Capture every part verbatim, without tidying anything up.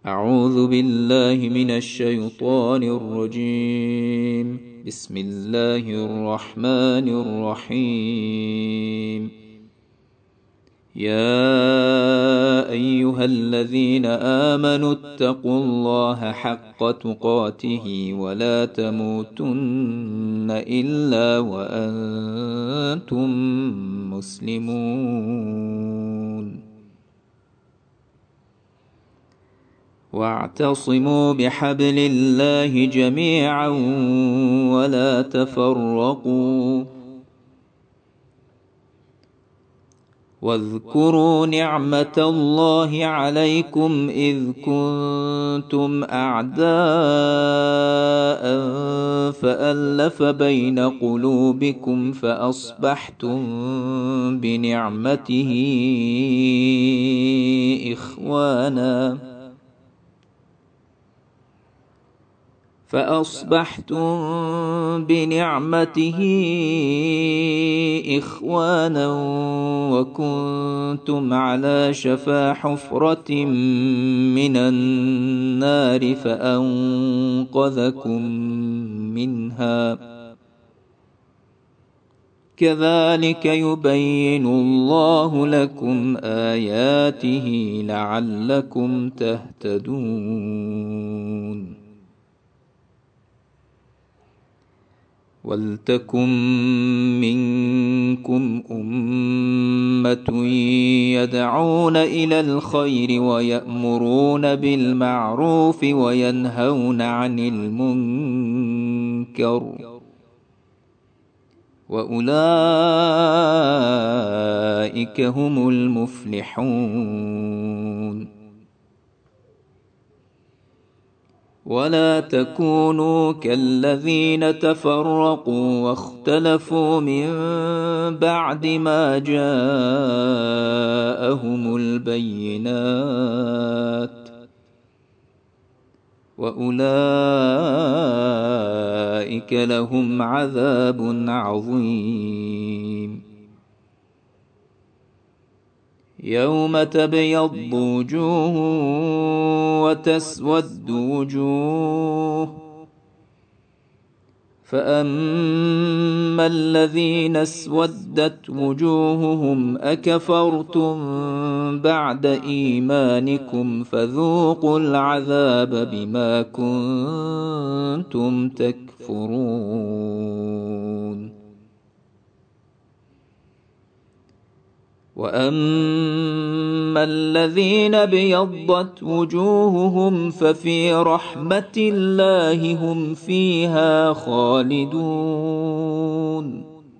أعوذ بالله من الشيطان الرجيم. بسم الله الرحمن الرحيم. يا أيها الذين آمنوا اتقوا الله حق تقاته ولا تموتن إلا وأنتم مسلمون. واعتصموا بحبل الله جميعا ولا تفرقوا. واذكروا نعمة الله عليكم إذ كنتم أعداء فألف بين قلوبكم فأصبحتم بنعمته إخوانا فأصبحتم بنعمته إخوانا وكنتم على شفا حفرة من النار فأنقذكم منها. كذلك يبين الله لكم آياته لعلكم تهتدون. ولتكن منكم أمة يدعون إلى الخير ويأمرون بالمعروف وينهون عن المنكر وأولئك هم المفلحون. ولا تكونوا كالذين تفرقوا واختلفوا من بعد ما جاءهم البينات وأولئك لهم عذاب عظيم. يوم تبيض وجوه وتسود وجوه فأما الذين اسودت وجوههم أكفرتم بعد إيمانكم فذوقوا العذاب بما كنتم تكفرون. وأما الذين ابيضت وجوههم ففي رحمة الله هم فيها خالدون.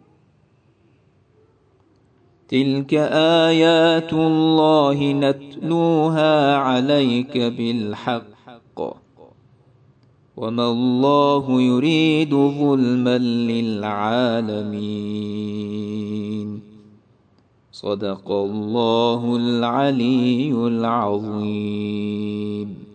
تلك آيات الله نتلوها عليك بالحق وما الله يريد ظلما للعالمين. صدق الله العلي العظيم.